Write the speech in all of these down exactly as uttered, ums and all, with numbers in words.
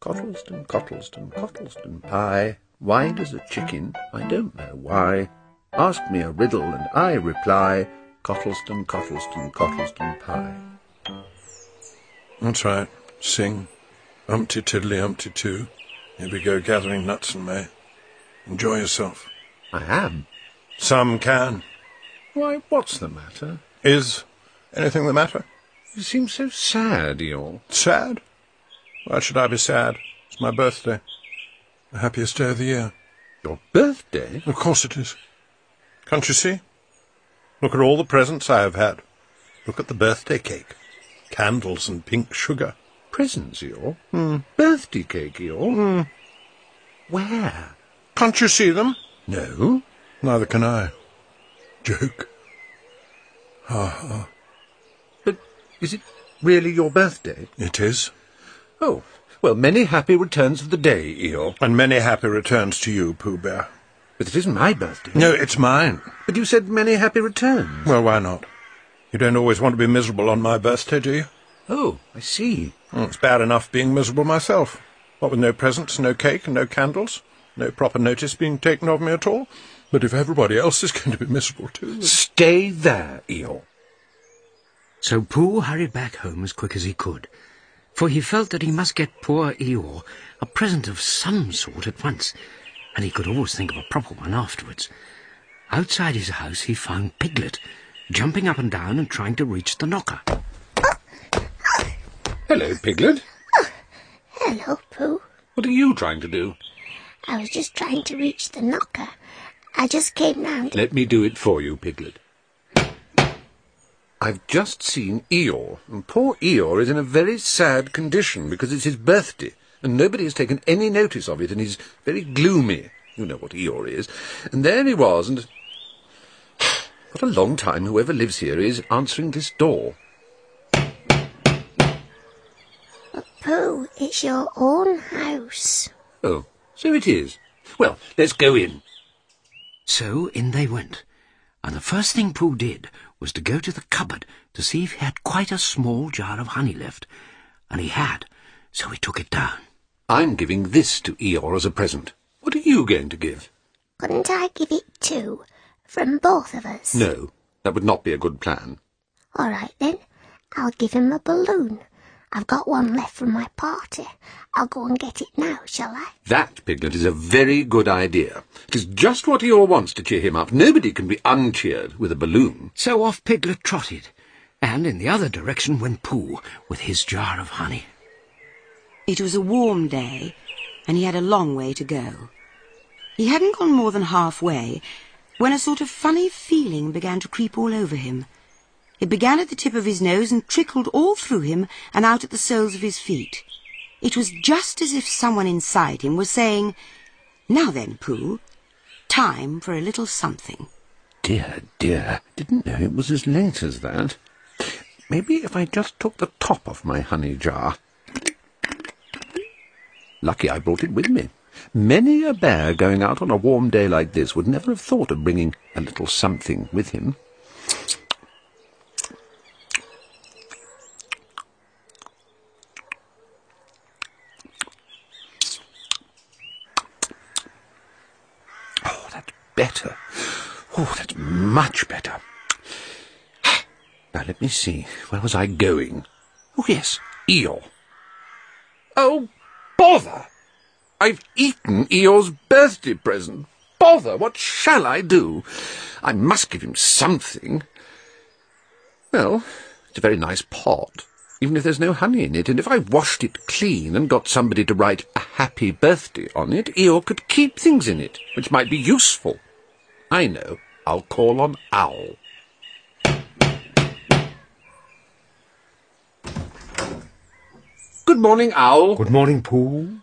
Cottleston, Cottleston, Cottleston pie. White as a chicken, I don't know why. Ask me a riddle and I reply, Cottleston, Cottleston, Cottleston pie. That's right. Sing. Umpty tiddly umpty too. Here we go gathering nuts and may. Enjoy yourself. I am. Some can. Why, what's the matter? Is anything the matter? You seem so sad, Eeyore. Sad? Why should I be sad? It's my birthday. The happiest day of the year. Your birthday? Of course it is. Can't you see? Look at all the presents I have had. Look at the birthday cake. Candles and pink sugar. Presents, Eeyore? Hmm. Birthday cake, Eeyore? Hmm. Where? Can't you see them? No. Neither can I. Joke. Ha ha. But is it really your birthday? It is. Oh, well, many happy returns of the day, Eeyore. And many happy returns to you, Pooh Bear. But it isn't my birthday. No, it's mine. But you said many happy returns. Well, why not? You don't always want to be miserable on my birthday, do you? Oh, I see. Well, it's bad enough being miserable myself. What with no presents, no cake, and no candles. No proper notice being taken of me at all. But if everybody else is going to be miserable too... Stay there, Eeyore. So Pooh hurried back home as quick as he could, for he felt that he must get poor Eeyore a present of some sort at once, and he could always think of a proper one afterwards. Outside his house he found Piglet, jumping up and down and trying to reach the knocker. Hello, Piglet. Oh, hello, Pooh. What are you trying to do? I was just trying to reach the knocker. I just came round... Let me do it for you, Piglet. I've just seen Eeyore, and poor Eeyore is in a very sad condition because it's his birthday, and nobody has taken any notice of it, and he's very gloomy. You know what Eeyore is. And there he was, and... What a long time whoever lives here is answering this door. But, Pooh, it's your own house. Oh, so it is. Well, let's go in. So in they went, and the first thing Pooh did was to go to the cupboard to see if he had quite a small jar of honey left, and he had, so he took it down. I'm giving this to Eeyore as a present. What are you going to give? Couldn't I give it too, from both of us? No, that would not be a good plan. All right, then. I'll give him a balloon. I've got one left from my party. I'll go and get it now, shall I? That, Piglet, is a very good idea. It is just what Eeyore wants to cheer him up. Nobody can be uncheered with a balloon. So off Piglet trotted, and in the other direction went Pooh with his jar of honey. It was a warm day, and he had a long way to go. He hadn't gone more than halfway when a sort of funny feeling began to creep all over him. It began at the tip of his nose and trickled all through him and out at the soles of his feet. It was just as if someone inside him was saying, "Now then, Pooh, time for a little something." Dear, dear, didn't know it was as late as that. Maybe if I just took the top off my honey jar. Lucky I brought it with me. Many a bear going out on a warm day like this would never have thought of bringing a little something with him. Oh, that's better. Oh, that's much better. Now, let me see. Where was I going? Oh, yes, Eeyore. Oh, bother! I've eaten Eeyore's birthday present. Bother, what shall I do? I must give him something. Well, it's a very nice pot, even if there's no honey in it, and if I washed it clean and got somebody to write a happy birthday on it, Eeyore could keep things in it, which might be useful. I know. I'll call on Owl. Good morning, Owl. Good morning, Pooh.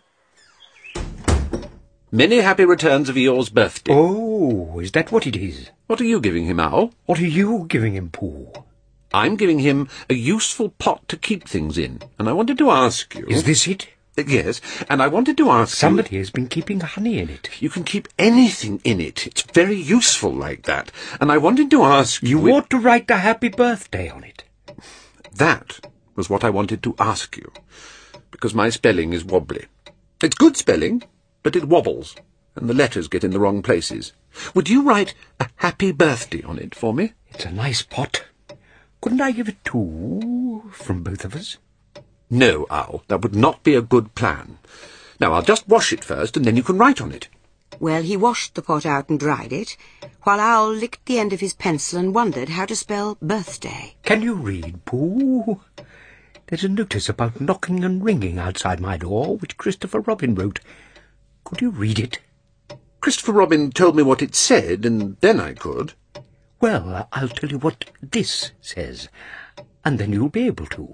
Many happy returns of Eeyore's birthday. Oh, is that what it is? What are you giving him, Owl? What are you giving him, Pooh? I'm giving him a useful pot to keep things in, and I wanted to ask you... Is this it? Yes, and I wanted to ask Somebody you... has been keeping honey in it. You can keep anything in it. It's very useful like that. And I wanted to ask you... You ought to write a happy birthday on it. That was what I wanted to ask you, because my spelling is wobbly. It's good spelling, but it wobbles, and the letters get in the wrong places. Would you write a happy birthday on it for me? It's a nice pot. Couldn't I give it two from both of us? No, Owl, that would not be a good plan. Now, I'll just wash it first, and then you can write on it. Well, he washed the pot out and dried it, while Owl licked the end of his pencil and wondered how to spell birthday. Can you read, Pooh? There's a notice about knocking and ringing outside my door, which Christopher Robin wrote. Could you read it? Christopher Robin told me what it said, and then I could. Well, I'll tell you what this says, and then you'll be able to.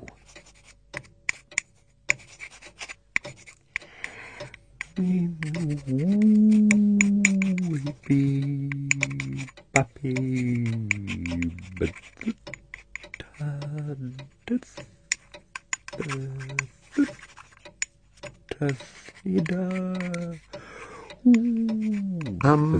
Um,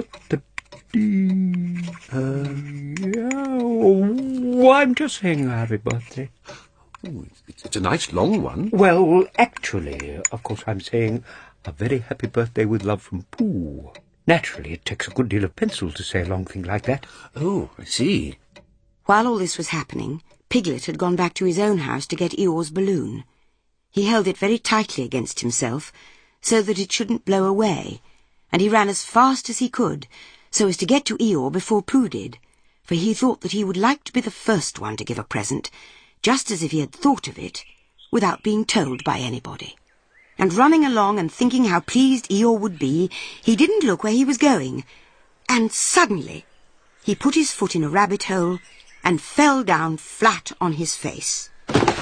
oh, I'm just saying happy birthday. Oh, it's, it's a nice long one. Well, actually, of course, I'm saying a very happy birthday with love from Pooh. Naturally, it takes a good deal of pencil to say a long thing like that. Oh, I see. While all this was happening, Piglet had gone back to his own house to get Eeyore's balloon. He held it very tightly against himself, so that it shouldn't blow away, and he ran as fast as he could, so as to get to Eeyore before Pooh did, for he thought that he would like to be the first one to give a present, just as if he had thought of it, without being told by anybody. And running along and thinking how pleased Eeyore would be, he didn't look where he was going, and suddenly he put his foot in a rabbit hole and fell down flat on his face.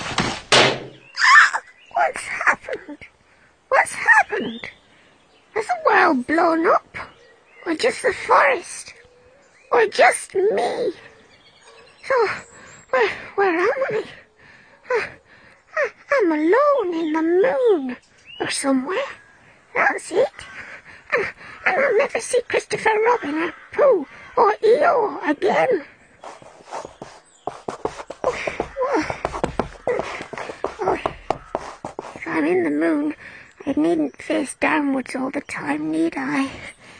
Ah! What's happened? What's happened? Has the world blown up? Or just the forest? Or just me? So, where, where am I? I, I I'm alone in the moon, or somewhere. That's it. And, and I'll never see Christopher Robin or Pooh or Eeyore again. Oh, if I'm in the moon, I needn't face downwards all the time, need I?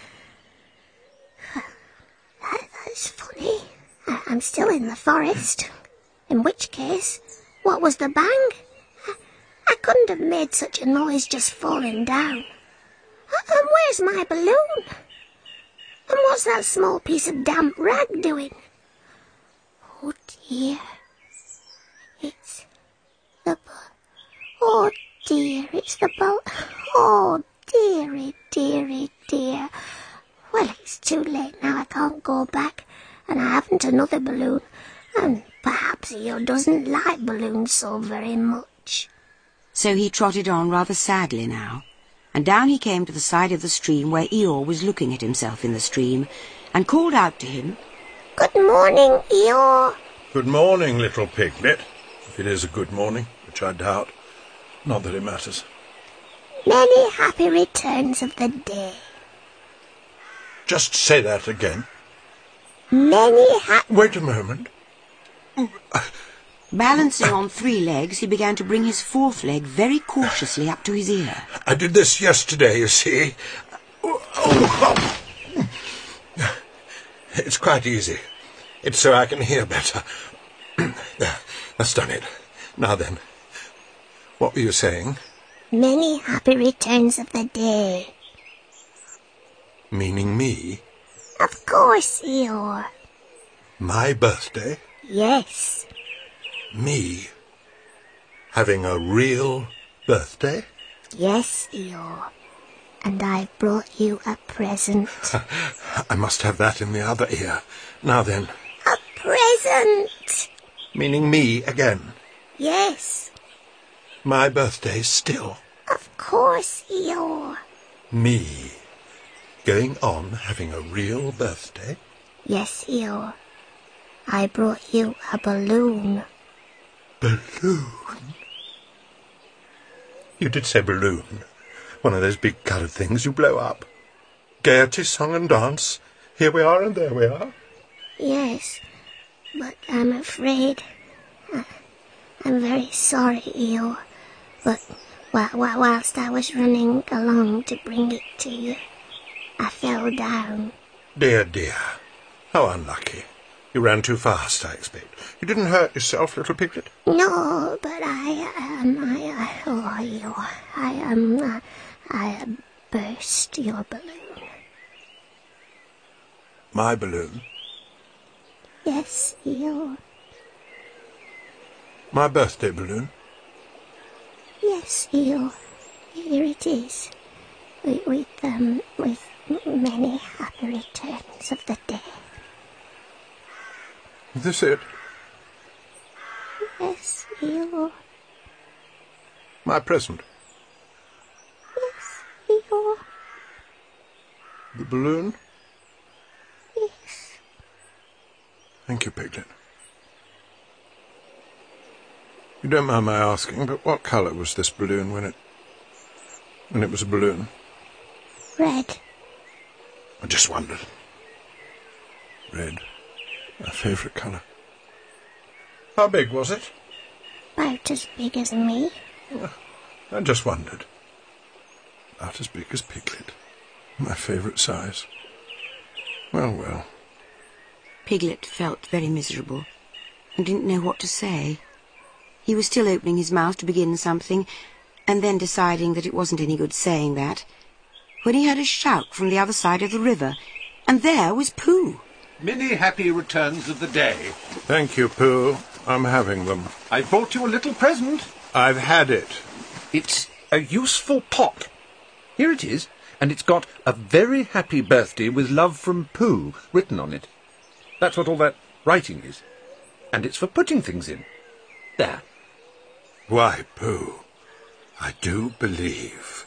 That, that's funny. I, I'm still in the forest. In which case, what was the bang? I, I couldn't have made such a noise just falling down. And where's my balloon? And what's that small piece of damp rag doing? Oh dear. It's the bu- Oh dear, it's the ball. Oh dearie, dearie, dear. Well, it's too late now. I can't go back, and I haven't another balloon. And perhaps Eeyore doesn't like balloons so very much. So he trotted on rather sadly now, and down he came to the side of the stream where Eeyore was looking at himself in the stream, and called out to him, Good morning, Eeyore. Good morning, little piglet. If it is a good morning, which I doubt. Not that it matters. Many happy returns of the day. Just say that again. Many ha- Wait a moment. Balancing on three legs, he began to bring his fourth leg very cautiously up to his ear. I did this yesterday, you see. Oh, oh, oh. It's quite easy. It's so I can hear better. There, that's done it. Now then, what were you saying? Many happy returns of the day. Meaning me? Of course, Eeyore. My birthday? Yes. Me? Having a real birthday? Yes, Eeyore. And I brought you a present. I must have that in the other ear. Now then. A present! Meaning me again? Yes. My birthday still? Of course, Eeyore. Me? Going on having a real birthday? Yes, Eeyore. I brought you a balloon. Balloon? You did say balloon. One of those big coloured things you blow up. Gaiety, song and dance. Here we are and there we are. Yes, but I'm afraid. I, I'm very sorry, Eeyore. But Wh- wh- whilst I was running along to bring it to you, I fell down. Dear, dear. How unlucky. You ran too fast, I expect. You didn't hurt yourself, little Piglet? No, but I, um, I, I, oh, you, I, um, uh, I uh, burst your balloon. My balloon? Yes, you. My birthday balloon? Yes, you. Here it is. With, with, um, with many happy returns of the day. Is this it? Yes, you. My present? Yes, you. The balloon? Yes. Thank you, Piglet. You don't mind my asking, but what colour was this balloon when it... when it was a balloon? Red. I just wondered. Red. My favourite colour. How big was it? About as big as me. I just wondered. About as big as Piglet. My favourite size. Well, well. Piglet felt very miserable and didn't know what to say. He was still opening his mouth to begin something, and then deciding that it wasn't any good saying that, when he heard a shout from the other side of the river, and there was Pooh. Many happy returns of the day. Thank you, Pooh. I'm having them. I brought you a little present. I've had it. It's a useful pot. Here it is, and it's got a very happy birthday with love from Pooh written on it. That's what all that writing is. And it's for putting things in. There. Why, Pooh, I do believe,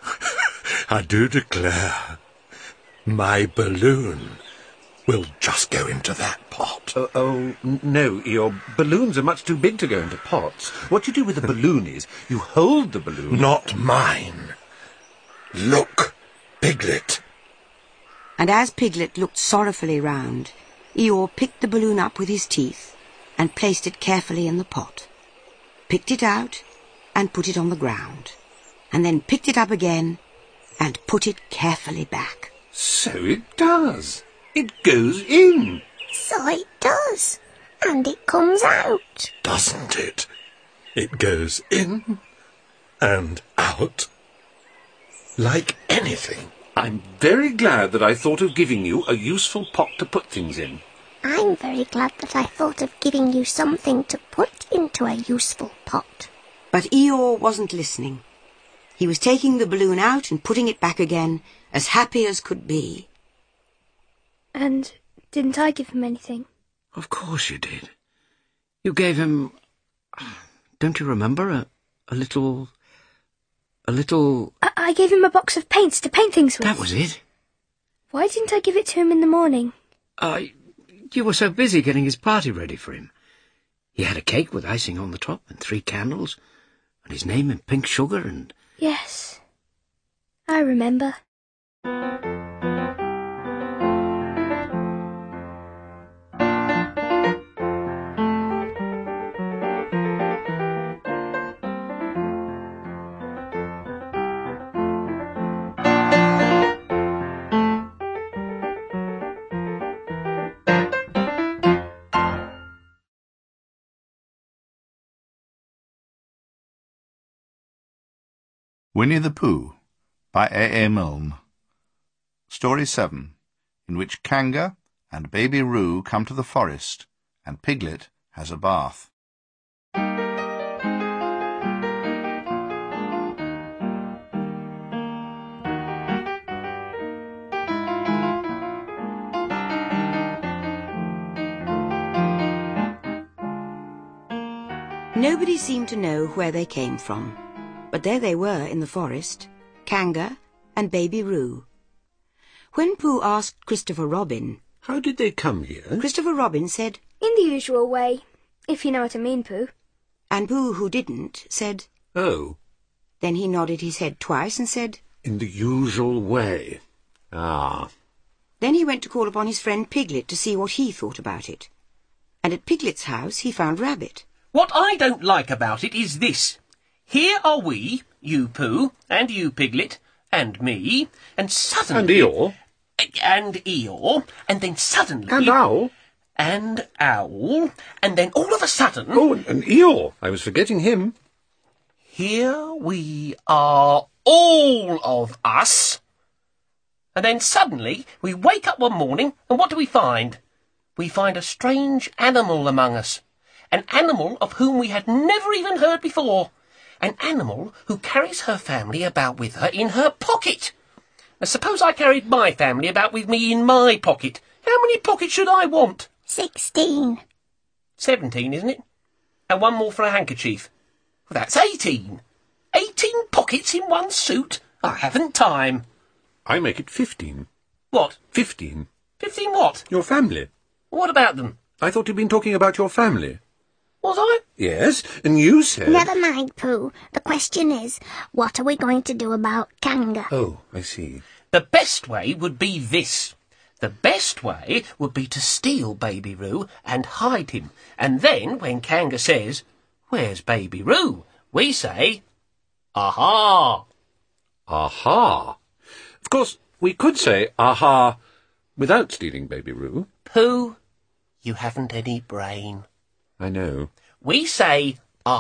I do declare, my balloon will just go into that pot. Uh, oh, n- no, your balloons are much too big to go into pots. What you do with a balloon is you hold the balloon... Not mine. Look, Piglet. And as Piglet looked sorrowfully round, Eeyore picked the balloon up with his teeth and placed it carefully in the pot, picked it out and put it on the ground, and then picked it up again and put it carefully back. So it does. It goes in. So it does. And it comes out. Doesn't it? It goes in and out like anything. I'm very glad that I thought of giving you a useful pot to put things in. I'm very glad that I thought of giving you something to put into a useful pot. But Eeyore wasn't listening. He was taking the balloon out and putting it back again, as happy as could be. And didn't I give him anything? Of course you did. You gave him... Don't you remember? A, a little... A little... I, I gave him a box of paints to paint things with. That was it. Why didn't I give it to him in the morning? Uh, you were so busy getting his party ready for him. He had a cake with icing on the top and three candles, and his name in pink sugar and... Yes, I remember. Winnie the Pooh by A. A. Milne. Story seven, in which Kanga and Baby Roo come to the forest, and Piglet has a bath. Nobody seemed to know where they came from. But there they were in the forest, Kanga and Baby Roo. When Pooh asked Christopher Robin, How did they come here? Christopher Robin said, In the usual way, if you know what I mean, Pooh. and Pooh, who didn't, said... Oh, Then he nodded his head twice and said... in the usual way. Ah. Then he went to call upon his friend Piglet to see what he thought about it. And at Piglet's house he found Rabbit. What I don't like about it is this. Here are we, you, Pooh, and you, Piglet, and me, and suddenly... And Eeyore. And Eeyore, and then suddenly... And Owl. And Owl, and then all of a sudden... Oh, and, and Eeyore. I was forgetting him. Here we are, all of us. And then suddenly we wake up one morning, and what do we find? We find a strange animal among us. An animal of whom we had never even heard before. An animal who carries her family about with her in her pocket. Now suppose I carried my family about with me in my pocket. How many pockets should I want? Sixteen. Seventeen, isn't it? And one more for a handkerchief. Well, that's eighteen. Eighteen pockets in one suit? I haven't time. I make it fifteen. What? Fifteen. Fifteen what? Your family. What about them? I thought you'd been talking about your family. Was I? Yes, and you said... Never mind, Pooh. The question is, what are we going to do about Kanga? Oh, I see. The best way would be this. The best way would be to steal Baby Roo and hide him. And then, when Kanga says, "Where's Baby Roo?" we say, "Aha!" Aha! Of course, we could say aha without stealing Baby Roo. Pooh, you haven't any brain. I know. We say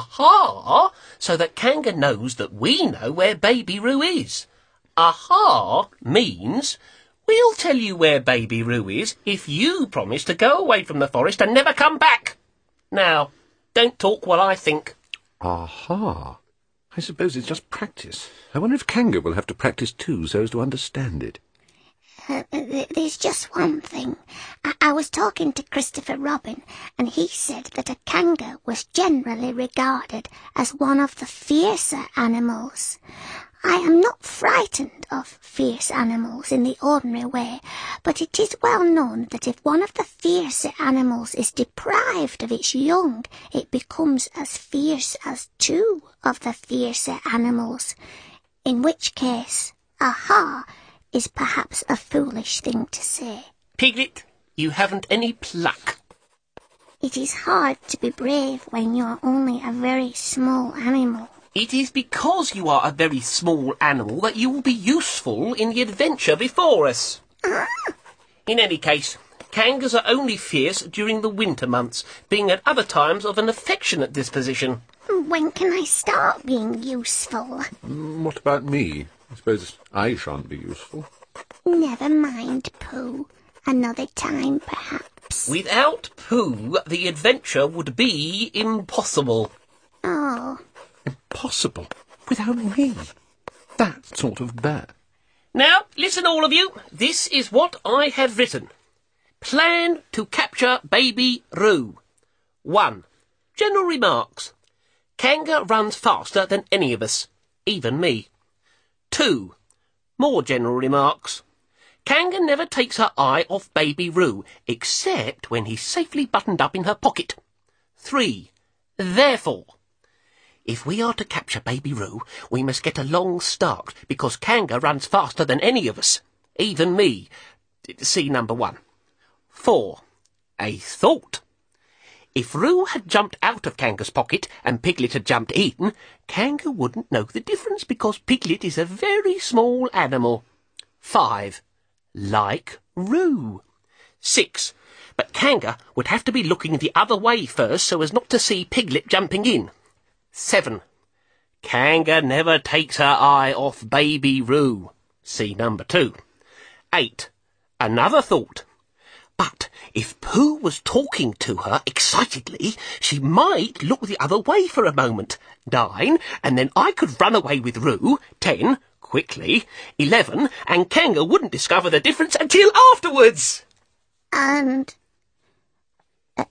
aha so that Kanga knows that we know where Baby Roo is. Aha means we'll tell you where Baby Roo is if you promise to go away from the forest and never come back. Now, don't talk while I think. Aha! I suppose it's just practice. I wonder if Kanga will have to practice too so as to understand it. Uh, there's just one thing. I, I was talking to Christopher Robin, and he said that a Kanga was generally regarded as one of the fiercer animals. I am not frightened of fierce animals in the ordinary way, but it is well known that if one of the fiercer animals is deprived of its young, it becomes as fierce as two of the fiercer animals, in which case, aha, is perhaps a foolish thing to say. Piglet, you haven't any pluck. It is hard to be brave when you're only a very small animal. It is because you are a very small animal that you will be useful in the adventure before us. Ah. In any case, Kangas are only fierce during the winter months, being at other times of an affectionate disposition. When can I start being useful? Mm, what about me? I suppose I shan't be useful. Never mind, Pooh. Another time, perhaps. Without Pooh, the adventure would be impossible. Oh. Impossible. Without me. That's sort of bad. Now, listen all of you. This is what I have written. Plan to capture Baby Roo. One. General remarks. Kanga runs faster than any of us, even me. Two. More general remarks. Kanga never takes her eye off Baby Roo, except when he's safely buttoned up in her pocket. Three. Therefore, if we are to capture Baby Roo, we must get a long start, because Kanga runs faster than any of us, even me. See number one. Four. A thought. If Roo had jumped out of Kanga's pocket and Piglet had jumped in, Kanga wouldn't know the difference because Piglet is a very small animal. Five. Like Roo. Six. But Kanga would have to be looking the other way first so as not to see Piglet jumping in. Seven. Kanga never takes her eye off Baby Roo. See number two. Eight. Another thought. But if Pooh was talking to her excitedly, she might look the other way for a moment. Nine, and then I could run away with Roo. Ten, quickly. Eleven, and Kanga wouldn't discover the difference until afterwards. And... Uh,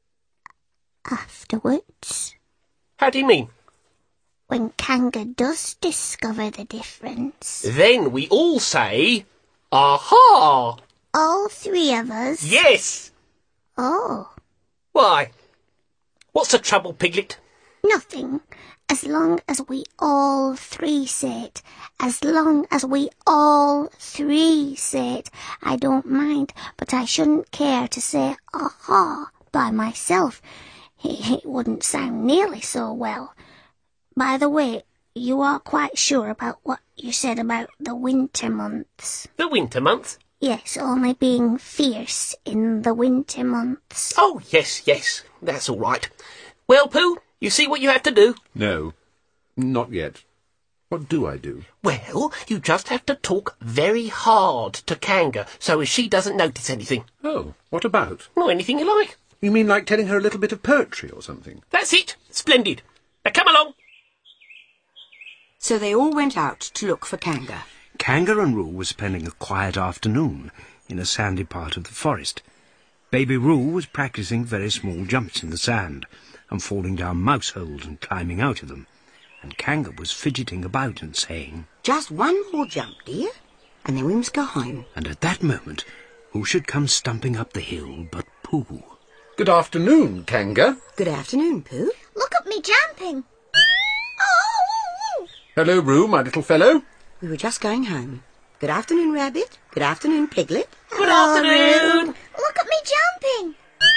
afterwards? How do you mean? When Kanga does discover the difference. Then we all say, aha! All three of us? Yes! Oh. Why? What's the trouble, Piglet? Nothing. As long as we all three say it. As long as we all three say it. I don't mind, but I shouldn't care to say aha by myself. It, it wouldn't sound nearly so well. By the way, you are quite sure about what you said about the winter months? The winter month? Yes, only being fierce in the winter months. Oh, yes, yes, that's all right. Well, Pooh, you see what you have to do? No, not yet. What do I do? Well, you just have to talk very hard to Kanga so as she doesn't notice anything. Oh, what about? Oh, anything you like. You mean like telling her a little bit of poetry or something? That's it. Splendid. Now come along. So they all went out to look for Kanga. Kanga and Roo were spending a quiet afternoon in a sandy part of the forest. Baby Roo was practicing very small jumps in the sand and falling down mouse holes and climbing out of them. And Kanga was fidgeting about and saying, "Just one more jump, dear, and then we must go home." And at that moment, who should come stumping up the hill but Pooh. Good afternoon, Kanga. Good afternoon, Pooh. Look at me jumping. Oh! Hello, Roo, my little fellow. We were just going home. Good afternoon, Rabbit. Good afternoon, Piglet. Good afternoon. Look at me jumping.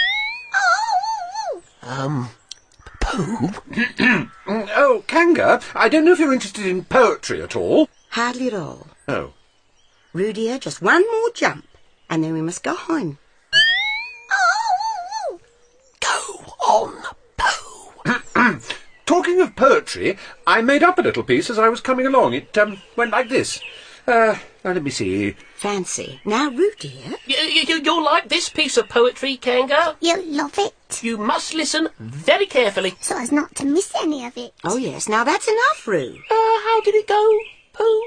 Oh! Um, Pooh? Oh, Kanga, I don't know if you're interested in poetry at all. Hardly at all. Oh. Roo, dear, just one more jump, and then we must go home. Go on, Pooh. Talking of poetry, I made up a little piece as I was coming along. It um, went like this. Uh, now let me see. Fancy. Now, Roo, dear. You, you, you'll like this piece of poetry, Kanga. You love it. You must listen very carefully. So as not to miss any of it. Oh, yes. Now, that's enough, Roo. Uh, how did it go, Pooh?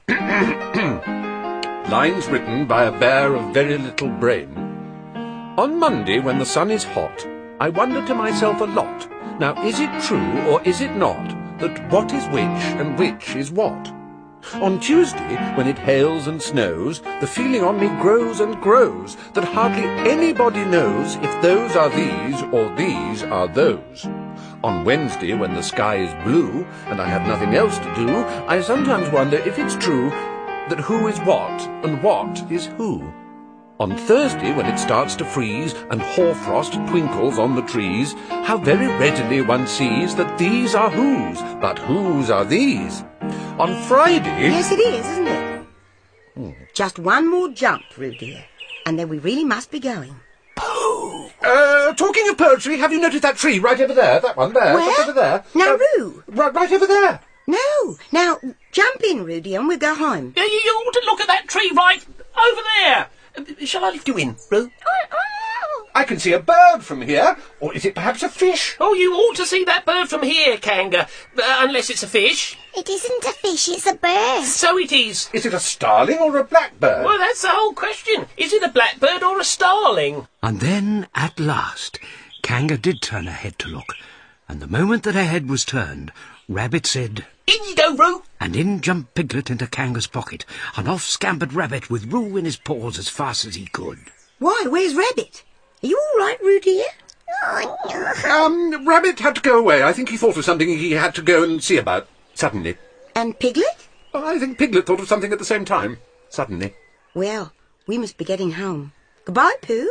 Lines written by a bear of very little brain. On Monday, when the sun is hot, I wonder to myself a lot. Now, is it true or is it not that what is which and which is what? On Tuesday, when it hails and snows, the feeling on me grows and grows that hardly anybody knows if those are these or these are those. On Wednesday, when the sky is blue and I have nothing else to do, I sometimes wonder if it's true that who is what and what is who. On Thursday, when it starts to freeze and hoarfrost twinkles on the trees, how very readily one sees that these are whose, but whose are these. On Friday... Yes, it is, isn't it? Hmm. Just one more jump, Roo, dear, and then we really must be going. Pooh! Uh, talking of poetry, have you noticed that tree right over there? That one there? Where? Right over there. Now, uh, Roo. Right, right over there. No. Now, jump in, Roo, dear, and we'll go home. You, you ought to look at that tree right over there. Uh, shall I lift you in, Roo? I can see a bird from here. Or is it perhaps a fish? Oh, you ought to see that bird from here, Kanga. Uh, unless it's a fish. It isn't a fish, it's a bird. So it is. Is it a starling or a blackbird? Well, that's the whole question. Is it a blackbird or a starling? And then, at last, Kanga did turn her head to look. And the moment that her head was turned, Rabbit said, "In you go, Roo!" And in jumped Piglet into Kanga's pocket, and off scampered Rabbit with Roo in his paws as fast as he could. Why, where's Rabbit? Are you all right, Roo, dear? Um, Rabbit had to go away. I think he thought of something he had to go and see about, suddenly. And Piglet? Oh, I think Piglet thought of something at the same time, suddenly. Well, we must be getting home. Goodbye, Pooh.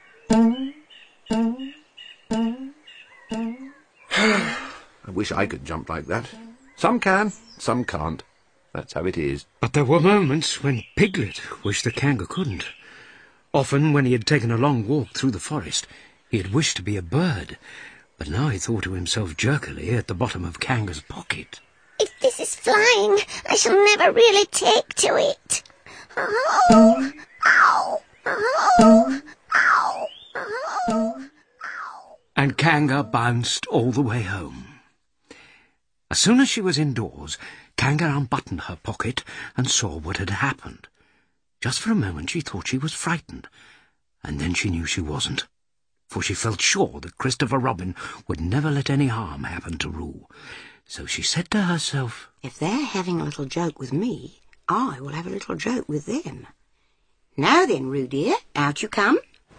I wish I could jump like that. Some can, some can't. That's how it is. But there were moments when Piglet wished that Kanga couldn't. Often, when he had taken a long walk through the forest, he had wished to be a bird, but now he thought to himself jerkily at the bottom of Kanga's pocket. If this is flying, I shall never really take to it. Oh, ow, ow, ow, ow, ow. And Kanga bounced all the way home. As soon as she was indoors, Kanga unbuttoned her pocket and saw what had happened. Just for a moment she thought she was frightened, and then she knew she wasn't, for she felt sure that Christopher Robin would never let any harm happen to Roo. So she said to herself, If they're having a little joke with me, I will have a little joke with them. Now then, Roo dear, out you come.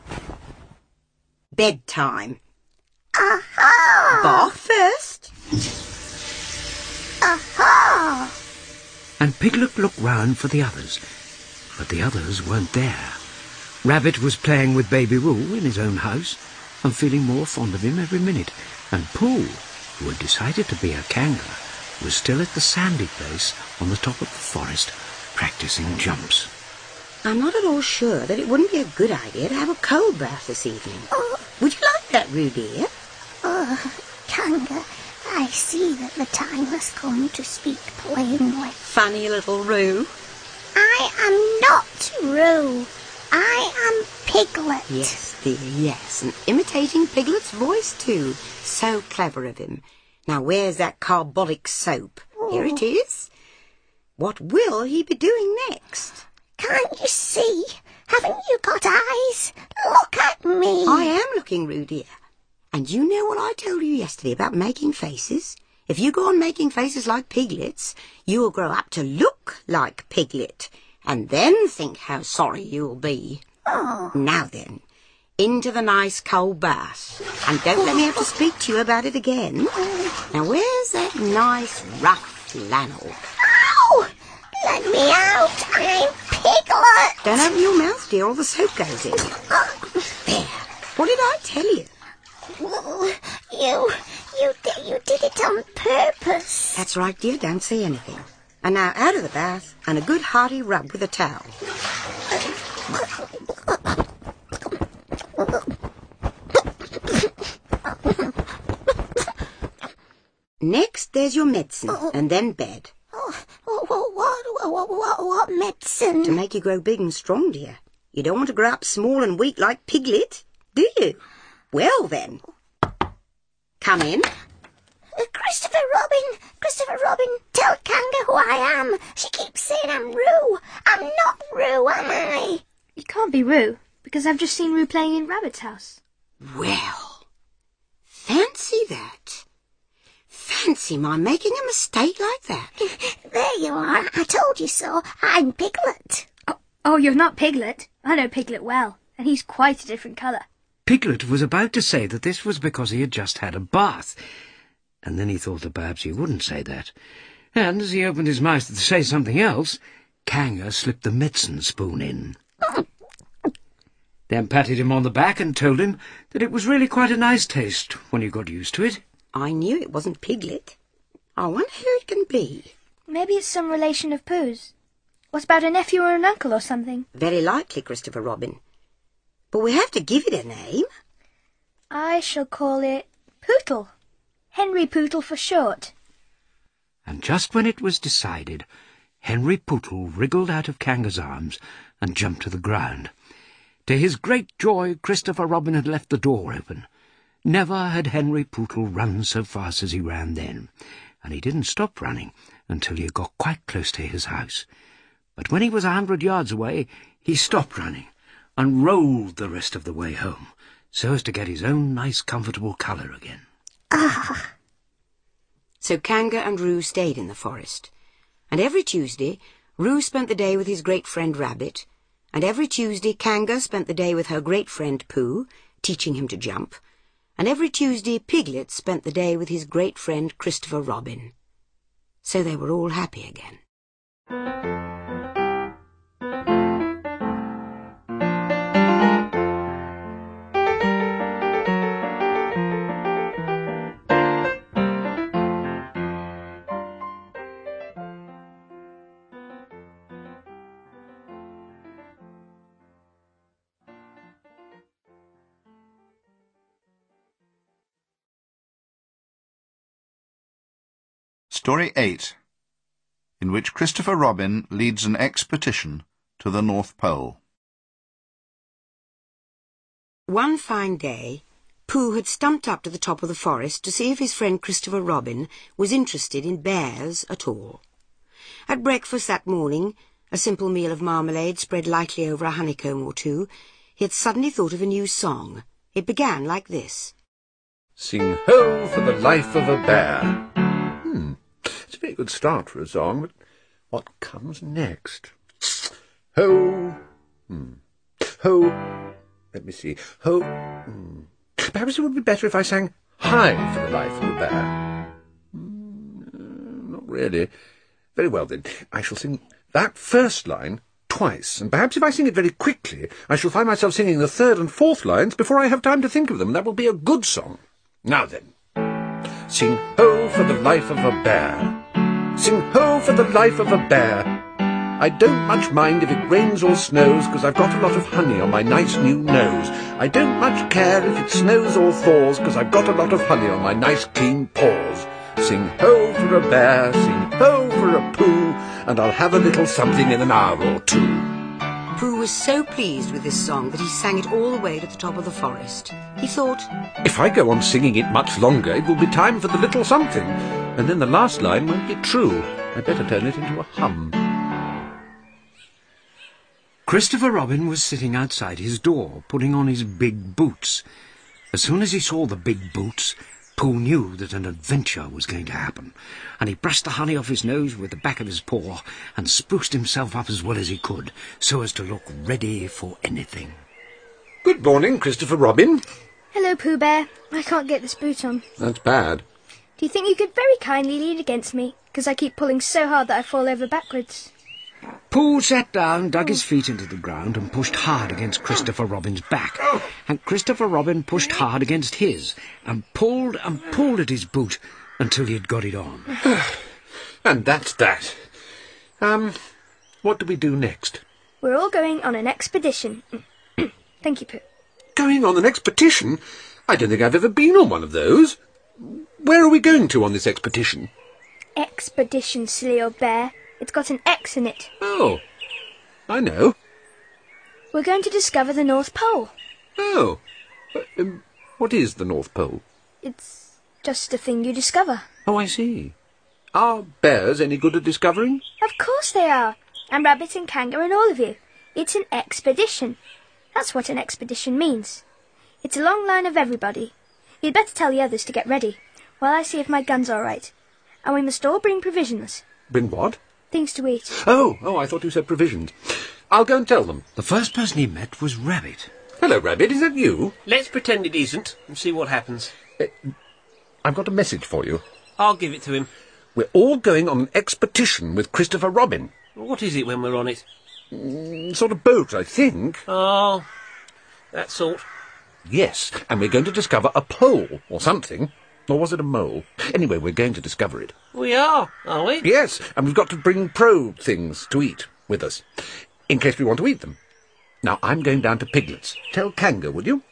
Bedtime. Aha! Bath first. Aha! And Piglet looked round for the others, but the others weren't there. Rabbit was playing with Baby Roo in his own house, and feeling more fond of him every minute, and Pooh, who had decided to be a Kanga, was still at the sandy place on the top of the forest, practicing jumps. I'm not at all sure that it wouldn't be a good idea to have a cold bath this evening. Oh. Would you like that, Roo, dear? Oh, Kanga, I see that the time has come to speak plainly. Funny little Roo. I am not Roo. I am Piglet. Yes, dear, yes, and imitating Piglet's voice, too. So clever of him. Now, where's that carbolic soap? Oh. Here it is. What will he be doing next? Can't you see? Haven't you got eyes? Look at me. I am looking, Roo, dear. And you know what I told you yesterday about making faces? If you go on making faces like Piglet's, you will grow up to look like Piglet, and then think how sorry you'll be. Oh. Now then, into the nice cold bath, and don't let me have to speak to you about it again. Now, where's that nice rough flannel? Ow! Let me out! I'm Piglet! Don't open your mouth, dear, or the soap goes in. There. What did I tell you? Oh, you, you, did, you did it on purpose. That's right, dear. Don't say anything. And now out of the bath and a good hearty rub with a towel. Next, there's your medicine, oh. and then bed. Oh, what, what, what, what, what medicine? To make you grow big and strong, dear. You don't want to grow up small and weak like Piglet, do you? Well, then. Come in. Uh, Christopher Robin, Christopher Robin, tell Kanga who I am. She keeps saying I'm Roo. I'm not Roo, am I? You can't be Roo, because I've just seen Roo playing in Rabbit's house. Well, fancy that. Fancy my making a mistake like that. There you are. I told you so. I'm Piglet. Oh, oh, you're not Piglet. I know Piglet well, and he's quite a different colour. Piglet was about to say that this was because he had just had a bath, and then he thought that perhaps he wouldn't say that. And as he opened his mouth to say something else, Kanga slipped the medicine spoon in. Then patted him on the back and told him that it was really quite a nice taste when you got used to it. I knew it wasn't Piglet. I wonder who it can be. Maybe it's some relation of Pooh's. What about a nephew or an uncle or something? Very likely, Christopher Robin. But we have to give it a name. I shall call it Pootle. Henry Pootle for short. And just when it was decided, Henry Pootle wriggled out of Kanga's arms and jumped to the ground. To his great joy, Christopher Robin had left the door open. Never had Henry Pootle run so fast as he ran then, and he didn't stop running until he got quite close to his house. But when he was a hundred yards away, he stopped running and rolled the rest of the way home, so as to get his own nice comfortable colour again. Ah! So Kanga and Roo stayed in the forest, and every Tuesday Roo spent the day with his great friend Rabbit, and every Tuesday Kanga spent the day with her great friend Pooh, teaching him to jump, and every Tuesday Piglet spent the day with his great friend Christopher Robin. So they were all happy again. Story eight, in which Christopher Robin leads an expedition to the North Pole. One fine day, Pooh had stumped up to the top of the forest to see if his friend Christopher Robin was interested in bears at all. At breakfast that morning, a simple meal of marmalade spread lightly over a honeycomb or two, he had suddenly thought of a new song. It began like this. Sing ho for the life of a bear. Hmm. It's a very good start for a song, but what comes next? Ho! Hmm. Ho! Let me see. Ho! Hmm. Perhaps it would be better if I sang high for the life of a bear. Hmm, not really. Very well, then. I shall sing that first line twice, and perhaps if I sing it very quickly, I shall find myself singing the third and fourth lines before I have time to think of them, and that will be a good song. Now then. Sing ho for the life of a bear. Sing ho for the life of a bear. I don't much mind if it rains or snows, 'cause I've got a lot of honey on my nice new nose. I don't much care if it snows or thaws, 'cause I've got a lot of honey on my nice clean paws. Sing ho for a bear, sing ho for a Pooh, and I'll have a little something in an hour or two. Pooh was so pleased with this song that he sang it all the way to the top of the forest. He thought, If I go on singing it much longer, it will be time for the little something, and then the last line won't be true. I'd better turn it into a hum. Christopher Robin was sitting outside his door, putting on his big boots. As soon as he saw the big boots, Pooh knew that an adventure was going to happen, and he brushed the honey off his nose with the back of his paw and spruced himself up as well as he could, so as to look ready for anything. Good morning, Christopher Robin. Hello, Pooh Bear. I can't get this boot on. That's bad. Do you think you could very kindly lean against me? Because I keep pulling so hard that I fall over backwards. Pooh sat down, dug his feet into the ground, and pushed hard against Christopher Robin's back. And Christopher Robin pushed hard against his, and pulled and pulled at his boot until he had got it on. And that's that. Um, what do we do next? We're all going on an expedition. Thank you, Pooh. Going on an expedition? I don't think I've ever been on one of those. Where are we going to on this expedition? Expedition, silly old bear. It's got an X in it. Oh, I know. We're going to discover the North Pole. Oh, but, um, what is the North Pole? It's just a thing you discover. Oh, I see. Are bears any good at discovering? Of course they are. And Rabbit and Kangaroo and all of you. It's an expedition. That's what an expedition means. It's a long line of everybody. You'd better tell the others to get ready, while I see if my gun's all right. And we must all bring provisions. Bring what? Things to eat. Oh, oh, I thought you said provisions. I'll go and tell them. The first person he met was Rabbit. Hello, Rabbit, is that you? Let's pretend it isn't and see what happens. Uh, I've got a message for you. I'll give it to him. We're all going on an expedition with Christopher Robin. What is it when we're on it? Mm, sort of boat, I think. Oh, that sort. Yes, and we're going to discover a pole or something. Or was it a mole? Anyway, we're going to discover it. We are, are we? Yes, and we've got to bring probe things to eat with us, in case we want to eat them. Now, I'm going down to Piglet's. Tell Kanga, would you?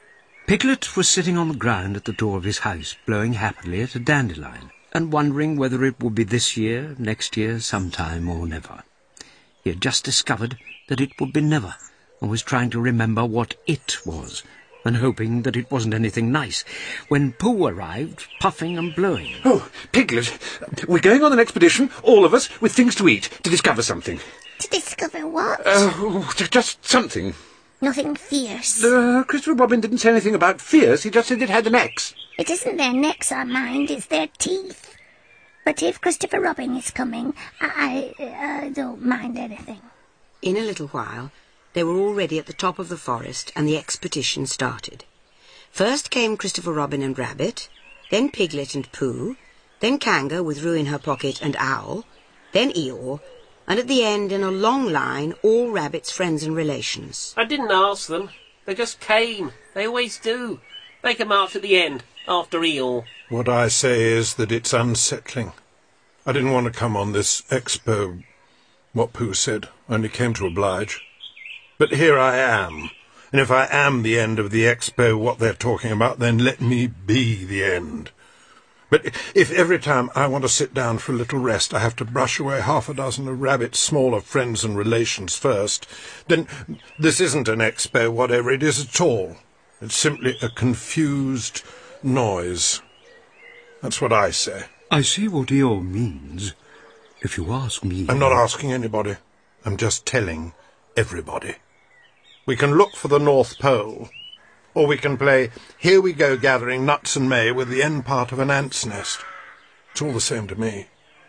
Piglet was sitting on the ground at the door of his house, blowing happily at a dandelion, and wondering whether it would be this year, next year, sometime, or never. He had just discovered that it would be never, and was trying to remember what it was, and hoping that it wasn't anything nice, when Pooh arrived, puffing and blowing. Oh, Piglet, we're going on an expedition, all of us, with things to eat, to discover something. To discover what? Oh, uh, just something. Nothing fierce. Uh, Christopher Robin didn't say anything about fierce, he just said it had an X. It isn't their necks I mind, it's their teeth. But if Christopher Robin is coming, I, I, I don't mind anything. in a little while, they were already at the top of the forest, and the expedition started. First came Christopher Robin and Rabbit, then Piglet and Pooh, then Kanga with Roo in her pocket and Owl, then Eeyore, and at the end, in a long line, all Rabbit's friends and relations. I didn't ask them. They just came. They always do. They can march at the end, after Eeyore. What I say is that it's unsettling. I didn't want to come on this expo, what Pooh said, only came to oblige. But here I am, and if I am the end of the expo, what they're talking about, then let me be the end. But if every time I want to sit down for a little rest I have to brush away half a dozen of Rabbit's smaller friends and relations first, then this isn't an expo, whatever it is at all. It's simply a confused noise. That's what I say. I see what Eeyore means, if you ask me. I'm not asking anybody. I'm just telling everybody. We can look for the North Pole, or we can play Here We Go Gathering Nuts and May with the end part of an ant's nest. It's all the same to me.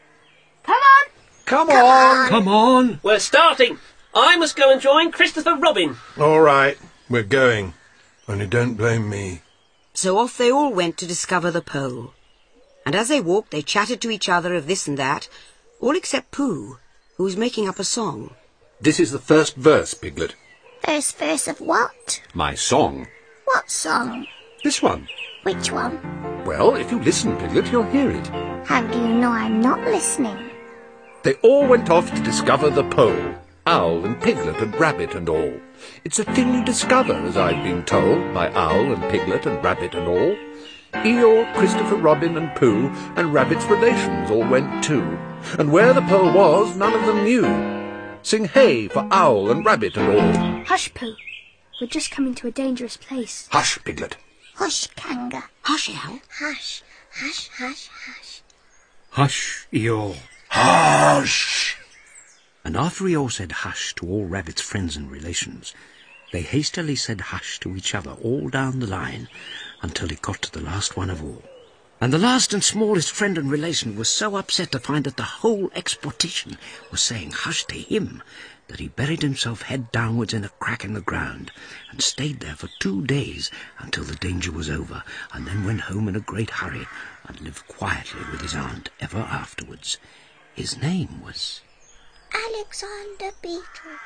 Come on! Come on! Come on! We're starting. I must go and join Christopher Robin. All right, we're going. Only don't blame me. So off they all went to discover the pole. And as they walked, they chatted to each other of this and that, all except Pooh, who was making up a song. This is the first verse, Piglet. First verse of what? My song. What song? This one. Which one? Well, if you listen, Piglet, you'll hear it. How do you know I'm not listening? They all went off to discover the pole. Owl and Piglet and Rabbit and all. It's a thing you discover, as I've been told, by Owl and Piglet and Rabbit and all. Eeyore, Christopher Robin and Pooh and Rabbit's relations all went too. And where the pole was, none of them knew. Sing hey for Owl and Rabbit and all. Hush, Pooh. We're just coming to a dangerous place. Hush, Piglet. Hush, Kanga. Hush, Owl. Hush, hush, hush, hush. Hush, Eeyore. Hush! And after Eeyore said hush to all Rabbit's friends and relations, they hastily said hush to each other all down the line until it got to the last one of all. And the last and smallest friend and relation was so upset to find that the whole expedition was saying hush to him that he buried himself head downwards in a crack in the ground and stayed there for two days until the danger was over, and then went home in a great hurry and lived quietly with his aunt ever afterwards. His name was Alexander Beetle.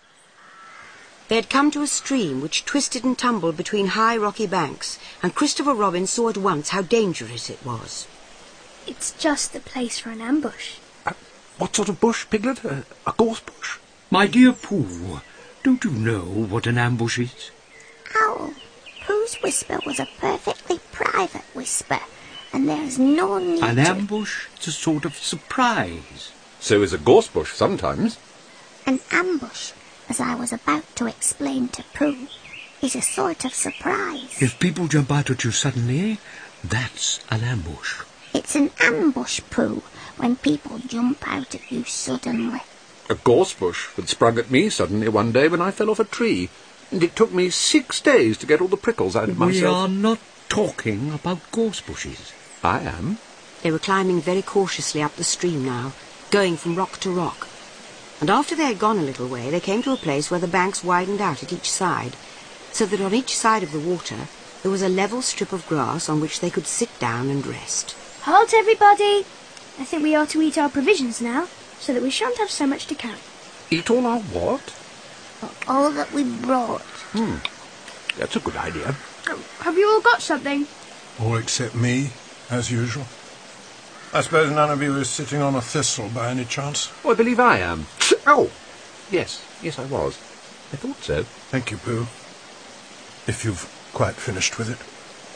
They had come to a stream which twisted and tumbled between high rocky banks, and Christopher Robin saw at once how dangerous it was. It's just the place for an ambush. Uh, what sort of bush, Piglet? Uh, a gorse bush? My dear Pooh, don't you know what an ambush is? Owl, Pooh's whisper was a perfectly private whisper, and there's no need An to... ambush is a sort of surprise. So is a gorse bush sometimes. An ambush, as I was about to explain to Pooh, is a sort of surprise. If people jump out at you suddenly, that's an ambush. It's an ambush, Pooh, when people jump out at you suddenly. A gorse bush had sprung at me suddenly one day when I fell off a tree, and it took me six days to get all the prickles out of myself. We are not talking about gorse bushes. I am. They were climbing very cautiously up the stream now, going from rock to rock. And after they had gone a little way, they came to a place where the banks widened out at each side, so that on each side of the water there was a level strip of grass on which they could sit down and rest. Halt, everybody! I think we ought to eat our provisions now, so that we shan't have so much to carry. Eat all our what? All that we brought. Hmm. That's a good idea. Oh, have you all got something? All except me, as usual. I suppose none of you is sitting on a thistle by any chance? Oh, I believe I am. Oh! Yes, yes I was. I thought so. Thank you, Pooh. If you've quite finished with it.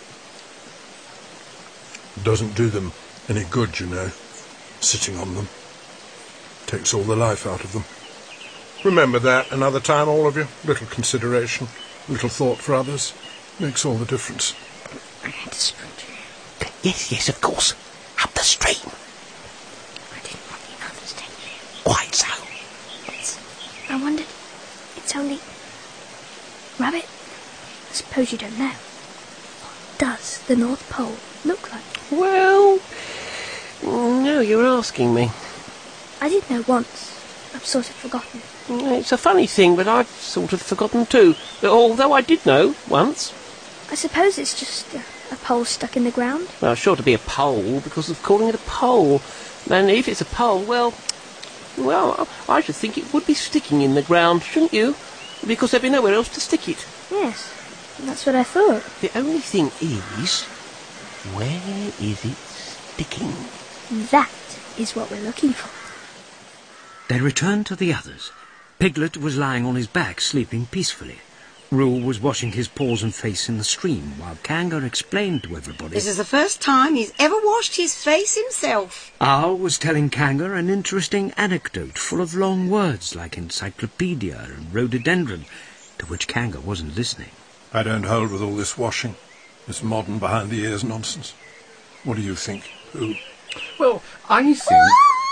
It doesn't do them any good, you know, sitting on them. Takes all the life out of them. Remember that another time, all of you. Little consideration, little thought for others. Makes all the difference. I had to sprint. Yes, yes, of course. Up the stream. I didn't want the others to hear. Quite so. It's... I wondered... It's only... Rabbit, I suppose you don't know. What does the North Pole look like? Well, now you're asking me. I did know once. I've sort of forgotten. It's a funny thing, but I've sort of forgotten too. Although I did know once. I suppose it's just a, a pole stuck in the ground. Well, it's sure to be a pole because of calling it a pole. And if it's a pole, well, well, I should think it would be sticking in the ground, shouldn't you? Because there'd be nowhere else to stick it. Yes, that's what I thought. The only thing is, where is it sticking? That is what we're looking for. They returned to the others. Piglet was lying on his back, sleeping peacefully. Roo was washing his paws and face in the stream, while Kanga explained to everybody... This is the first time he's ever washed his face himself. Owl was telling Kanga an interesting anecdote full of long words like encyclopedia and rhododendron, to which Kanga wasn't listening. I don't hold with all this washing, this modern behind-the-ears nonsense. What do you think, Pooh? Well, I think...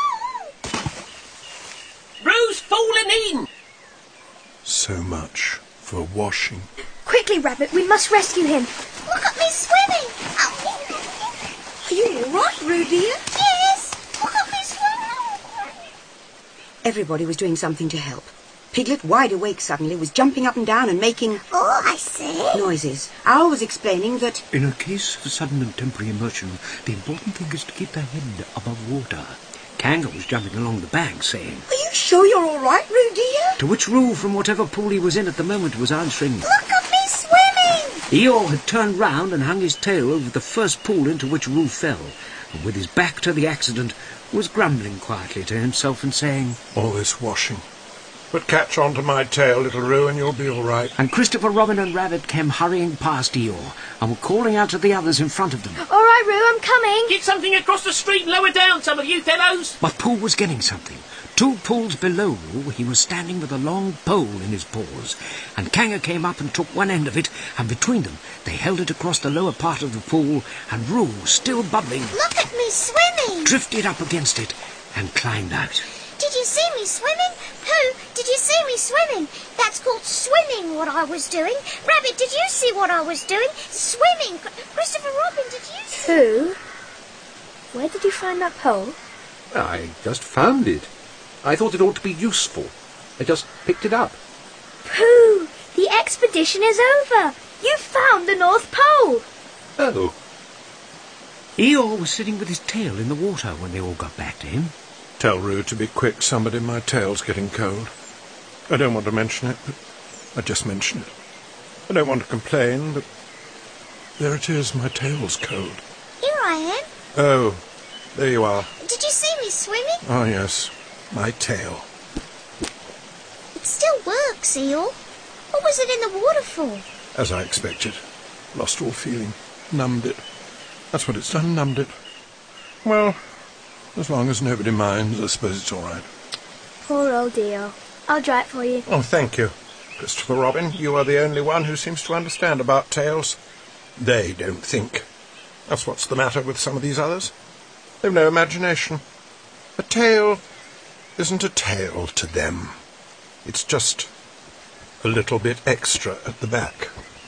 Roo's fallen in! So much for washing. Quickly, Rabbit, we must rescue him. Look at me swimming! Are you all right, Roo, dear? Yes! Look at me swimming! Everybody was doing something to help. Piglet, wide awake suddenly, was jumping up and down and making... Oh, I see. noises. Owl was explaining that... In a case of sudden and temporary immersion, the important thing is to keep the head above water. Kanga was jumping along the bank, saying... Are you sure you're all right, Roo, dear? To which Roo, from whatever pool he was in at the moment, was answering... Look at me swimming! Eeyore had turned round and hung his tail over the first pool into which Roo fell, and with his back to the accident was grumbling quietly to himself and saying, "All this washing. But catch on to my tail, little Roo, and you'll be all right." And Christopher Robin and Rabbit came hurrying past Eeyore and were calling out to the others in front of them. All right, Roo, I'm coming. Get something across the street and lower down, some of you fellows. But Pooh was getting something. Two pools below Roo, he was standing with a long pole in his paws, and Kanga came up and took one end of it, and between them they held it across the lower part of the pool, and Roo, still bubbling, Look at me swimming! drifted up against it and climbed out. Did you see me swimming? Pooh, did you see me swimming? That's called swimming, what I was doing. Rabbit, did you see what I was doing? Swimming! Christopher Robin, did you see? Pooh, where did you find that pole? I just found it. I thought it ought to be useful. I just picked it up. Pooh, the expedition is over. You found the North Pole. Oh. Eeyore was sitting with his tail in the water when they all got back to him. Tell Roo to be quick, somebody. My tail's getting cold. I don't want to mention it, but I just mention it. I don't want to complain, but there it is. My tail's cold. Here I am. Oh, there you are. Did you see me swimming? Oh, yes. My tail. It still works, Eeyore. What was it in the water for? As I expected. Lost all feeling. Numbed it. That's what it's done, numbed it. Well, as long as nobody minds, I suppose it's all right. Poor old Eeyore. I'll dry it for you. Oh, thank you. Christopher Robin, you are the only one who seems to understand about tails. They don't think. That's what's the matter with some of these others. They've no imagination. A tail isn't a tail to them. It's just a little bit extra at the back.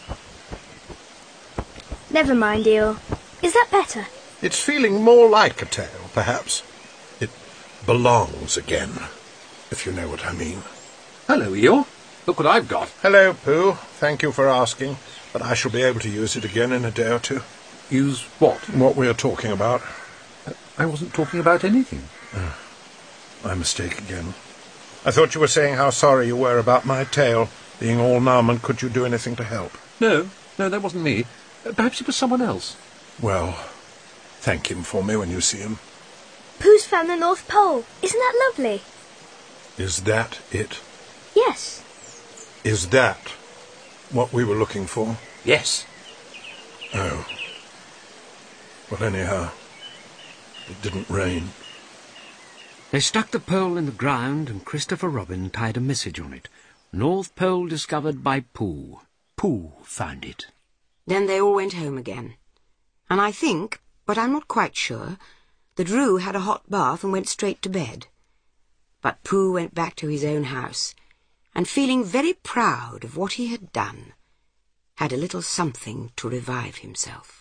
Never mind, Eeyore. Is that better? It's feeling more like a tail, perhaps. It belongs again, if you know what I mean. Hello, Eeyore. Look what I've got. Hello, Pooh. Thank you for asking, but I shall be able to use it again in a day or two. Use what? What we are talking about. I wasn't talking about anything. Oh, my mistake again. I thought you were saying how sorry you were about my tail being all numb, and could you do anything to help? No, no, that wasn't me. Perhaps it was someone else. Well, thank him for me when you see him. Pooh's found the North Pole. Isn't that lovely? Is that it? Yes. Is that what we were looking for? Yes. Oh. Well, anyhow, it didn't rain. They stuck the pole in the ground, and Christopher Robin tied a message on it. North Pole discovered by Pooh. Pooh found it. Then they all went home again. And I think, but I'm not quite sure, that Roo had a hot bath and went straight to bed. But Pooh went back to his own house, and feeling very proud of what he had done, had a little something to revive himself.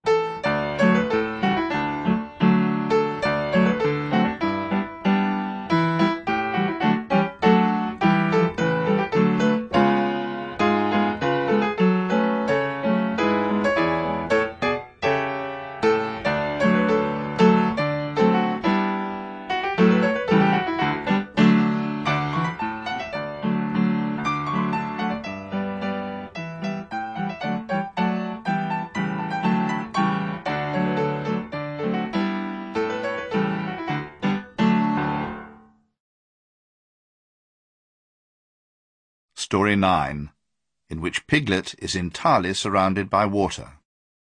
Story nine, in which Piglet is entirely surrounded by water.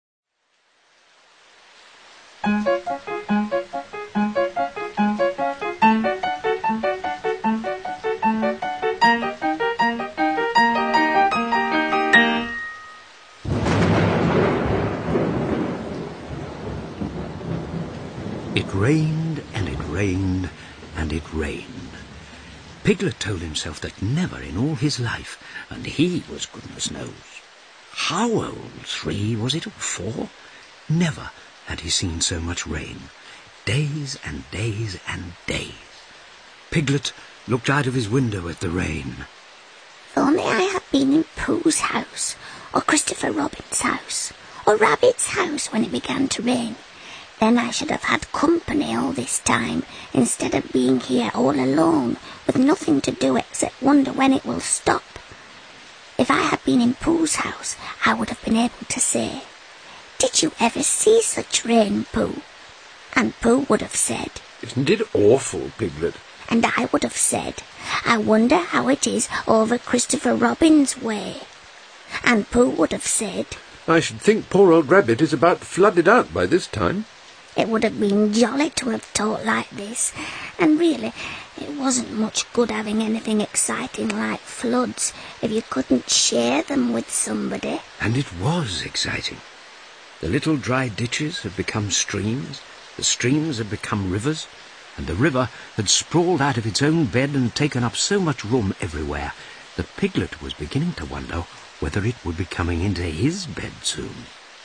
It rained, and it rained, and it rained. Piglet told himself that never in all his life, and he was goodness knows how old, three, was it, or four? Never had he seen so much rain. Days and days and days. Piglet looked out of his window at the rain. If only I had been in Pooh's house, or Christopher Robin's house, or Rabbit's house when it began to rain, then I should have had company all this time, instead of being here all alone, with nothing to do except wonder when it will stop. If I had been in Pooh's house, I would have been able to say, "Did you ever see such rain, Pooh?" And Pooh would have said, "Isn't it awful, Piglet?" And I would have said, "I wonder how it is over Christopher Robin's way." And Pooh would have said, "I should think poor old Rabbit is about flooded out by this time." It would have been jolly to have talked like this, and really, it wasn't much good having anything exciting like floods if you couldn't share them with somebody. And it was exciting. The little dry ditches had become streams, the streams had become rivers, and the river had sprawled out of its own bed and taken up so much room everywhere that Piglet was beginning to wonder whether it would be coming into his bed soon.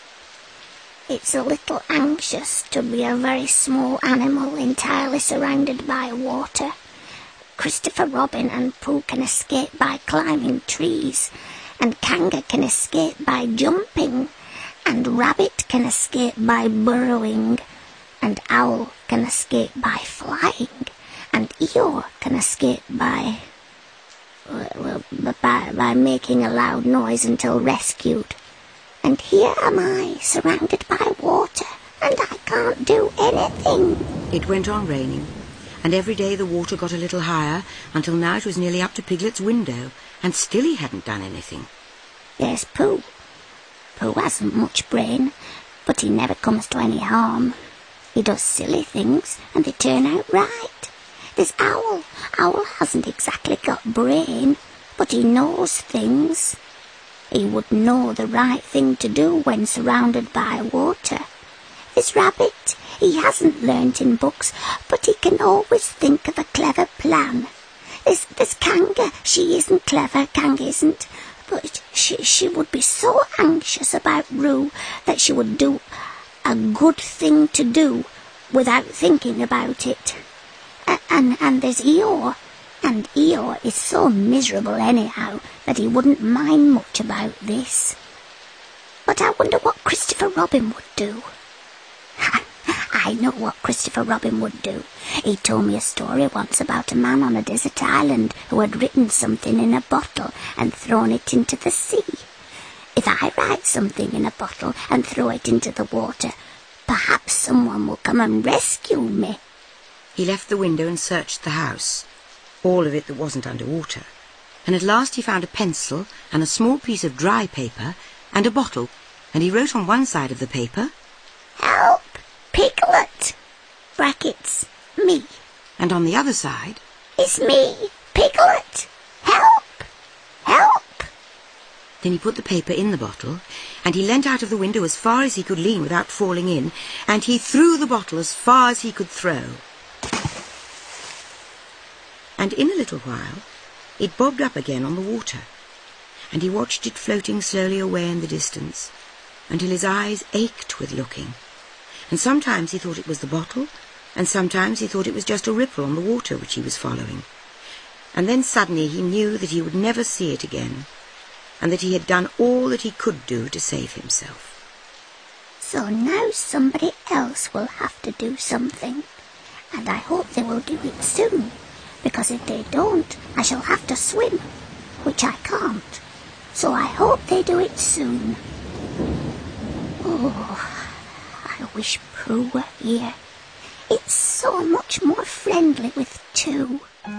It's a little anxious to be a very small animal entirely surrounded by water. Christopher Robin and Pooh can escape by climbing trees, and Kanga can escape by jumping, and Rabbit can escape by burrowing, and Owl can escape by flying, and Eeyore can escape by, well, by, by making a loud noise until rescued. And here am I, surrounded by water, and I can't do anything. It went on raining, and every day the water got a little higher, until now it was nearly up to Piglet's window, and still he hadn't done anything. There's Pooh. Pooh hasn't much brain, but he never comes to any harm. He does silly things, and they turn out right. There's Owl. Owl hasn't exactly got brain, but he knows things. He would know the right thing to do when surrounded by water. There's Rabbit. He hasn't learnt in books, but he can always think of a clever plan. There's, there's Kanga. She isn't clever, Kanga isn't, but she, she would be so anxious about Roo that she would do a good thing to do without thinking about it. And, and, and there's Eeyore. And Eeyore is so miserable anyhow that he wouldn't mind much about this. But I wonder what Christopher Robin would do. I know what Christopher Robin would do. He told me a story once about a man on a desert island who had written something in a bottle and thrown it into the sea. If I write something in a bottle and throw it into the water, perhaps someone will come and rescue me. He left the window and searched the house, all of it that wasn't under water, and at last he found a pencil and a small piece of dry paper and a bottle, and he wrote on one side of the paper, "Help, Piglet," brackets, me, and on the other side, "It's me, Piglet, help, help." Then he put the paper in the bottle, and he leant out of the window as far as he could lean without falling in, and he threw the bottle as far as he could throw. And in a little while it bobbed up again on the water, and he watched it floating slowly away in the distance, until his eyes ached with looking, and sometimes he thought it was the bottle, and sometimes he thought it was just a ripple on the water which he was following. And then suddenly he knew that he would never see it again, and that he had done all that he could do to save himself. So now somebody else will have to do something, and I hope they will do it soon, because if they don't, I shall have to swim, which I can't. So I hope they do it soon. Oh, I wish Pooh were here. It's so much more friendly with two.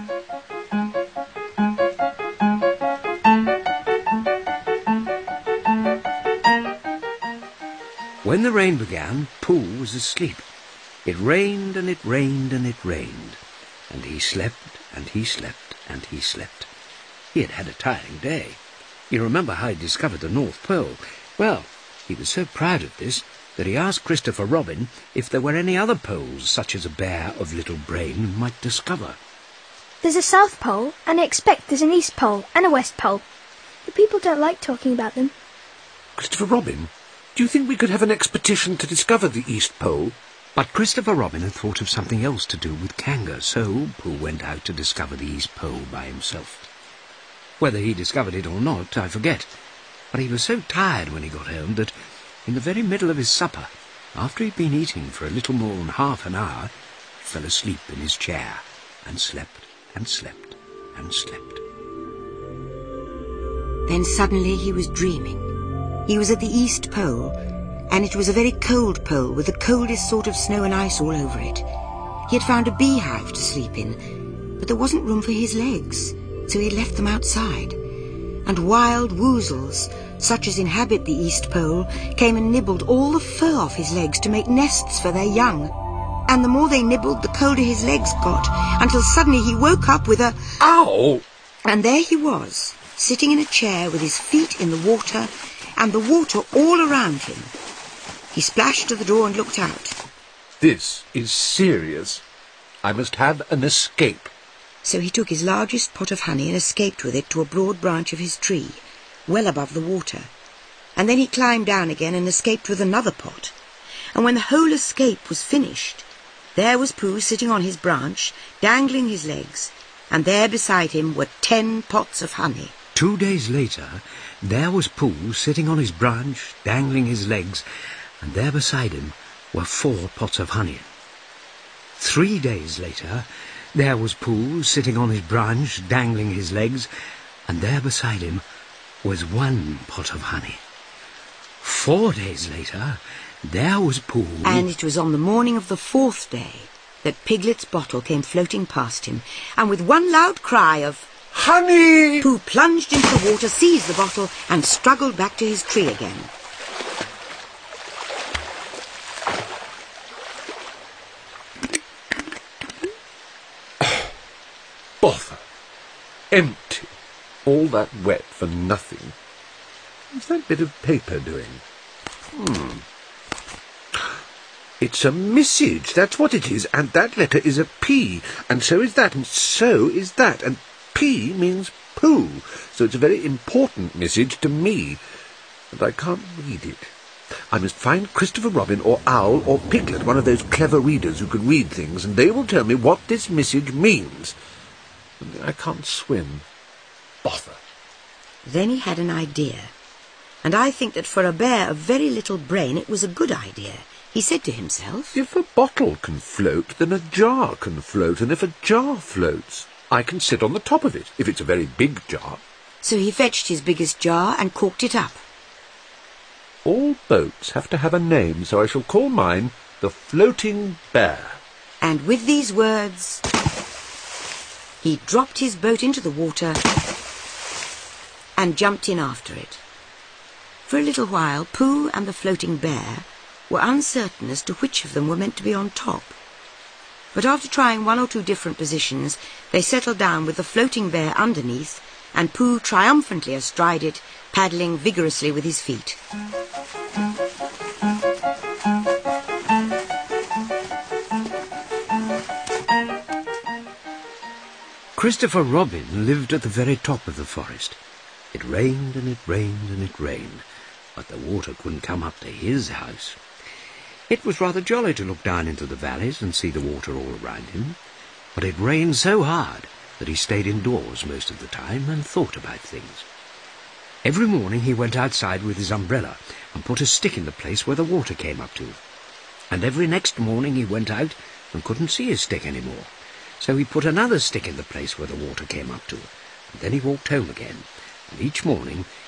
When the rain began, Pooh was asleep. It rained and it rained and it rained, and he slept and he slept and he slept. He had had a tiring day. You remember how he discovered the North Pole. Well, he was so proud of this that he asked Christopher Robin if there were any other poles such as a bear of little brain might discover. There's a South Pole, and I expect there's an East Pole and a West Pole. The people don't like talking about them. Christopher Robin, do you think we could have an expedition to discover the East Pole? But Christopher Robin had thought of something else to do with Kanga, so Pooh went out to discover the East Pole by himself. Whether he discovered it or not, I forget, but he was so tired when he got home that, in the very middle of his supper, after he'd been eating for a little more than half an hour, he fell asleep in his chair, and slept, and slept, and slept. Then suddenly he was dreaming. He was at the East Pole, and it was a very cold pole with the coldest sort of snow and ice all over it. He had found a beehive to sleep in, but there wasn't room for his legs, so he had left them outside. And wild woozles, such as inhabit the East Pole, came and nibbled all the fur off his legs to make nests for their young. And the more they nibbled, the colder his legs got, until suddenly he woke up with a... Ow! And there he was, sitting in a chair with his feet in the water, and the water all around him. He splashed to the door and looked out. This is serious. I must have an escape. So he took his largest pot of honey and escaped with it to a broad branch of his tree, well above the water. And then he climbed down again and escaped with another pot. And when the whole escape was finished, there was Pooh sitting on his branch, dangling his legs, and there beside him were ten pots of honey. Two days later, there was Pooh sitting on his branch, dangling his legs, and there beside him were four pots of honey. Three days later, there was Pooh sitting on his branch, dangling his legs, and there beside him was one pot of honey. Four days later, there was Pooh... And it was on the morning of the fourth day that Piglet's bottle came floating past him, and with one loud cry of... Honey! Pooh plunged into the water, seized the bottle, and struggled back to his tree again. Bother. Empty. All that wet for nothing. What's that bit of paper doing? Hmm. It's a message, that's what it is, and that letter is a P, and so is that, and so is that, and P means Pooh, so it's a very important message to me, and I can't read it. I must find Christopher Robin or Owl or Piglet, one of those clever readers who can read things, and they will tell me what this message means. I can't swim. Bother. Then he had an idea, and I think that for a bear of very little brain it was a good idea. He said to himself, If a bottle can float, then a jar can float, and if a jar floats, I can sit on the top of it, if it's a very big jar. So he fetched his biggest jar and corked it up. All boats have to have a name, so I shall call mine the Floating Bear. And with these words, he dropped his boat into the water and jumped in after it. For a little while, Pooh and the Floating Bear were uncertain as to which of them were meant to be on top. But after trying one or two different positions, they settled down with the Floating Bear underneath and Pooh triumphantly astride it, paddling vigorously with his feet. Christopher Robin lived at the very top of the forest. It rained and it rained and it rained, but the water couldn't come up to his house. It was rather jolly to look down into the valleys and see the water all around him, but it rained so hard that he stayed indoors most of the time and thought about things. Every morning he went outside with his umbrella and put a stick in the place where the water came up to. And every next morning he went out and couldn't see his stick any more, so he put another stick in the place where the water came up to, and then he walked home again, and each morning